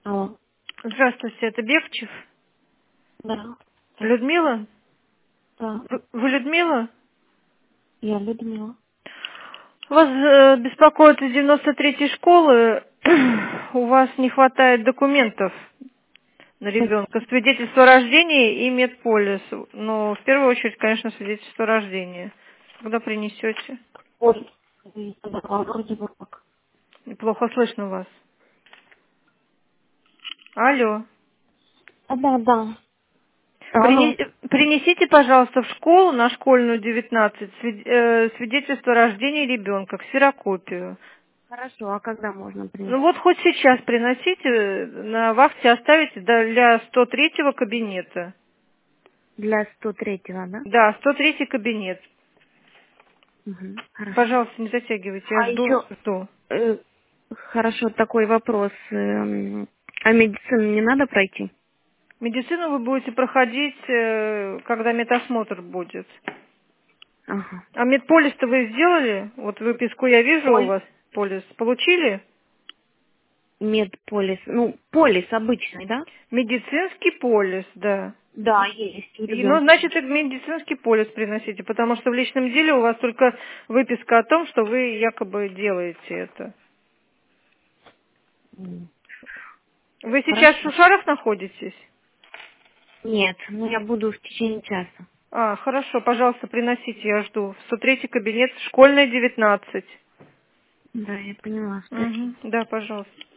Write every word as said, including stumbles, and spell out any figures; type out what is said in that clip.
Алло. Здравствуйте, это Бекчев. Да. Людмила? Да. Вы вы Людмила? Я Людмила. Вас э, беспокоит из девяносто третьей школы. У вас не хватает документов на ребенка. Свидетельство о рождении и медполис. Но в первую очередь, конечно, свидетельство о рождении. Когда принесете? Ой. Да, вроде бы как. Неплохо слышно вас. Алло. А, да, да. Алло. Прине- Принесите, пожалуйста, в школу на школьную девятнадцать свид- э, свидетельство о рождении ребенка, ксерокопию. Хорошо, а когда можно Ну принести? вот хоть сейчас приносите, на вахте оставите для сто третьего кабинета. Для сто третьего, да? Да, сто третий кабинет. Угу. Хорошо. Пожалуйста, не затягивайте, я А жду, еще, жду. э, хорошо, такой вопрос. эм, а медицину не надо пройти? Медицину вы будете проходить, э, когда медосмотр будет. Ага. А медполис-то вы сделали? Вот выписку я вижу у Полис. вас, полис. Получили? Медполис. Ну, полис обычный, да? Медицинский полис, да. Да, есть у И, ну, ребенка. значит, и медицинский полис приносите, потому что в личном деле у вас только выписка о том, что вы якобы делаете это. М, Вы сейчас в Хорошо. Шушарах находитесь? Нет, ну я буду в течение часа. А, хорошо, пожалуйста, приносите, я жду. сто третий кабинет, школьная девятнадцать. Да, я поняла. Спасибо. Угу, да, пожалуйста.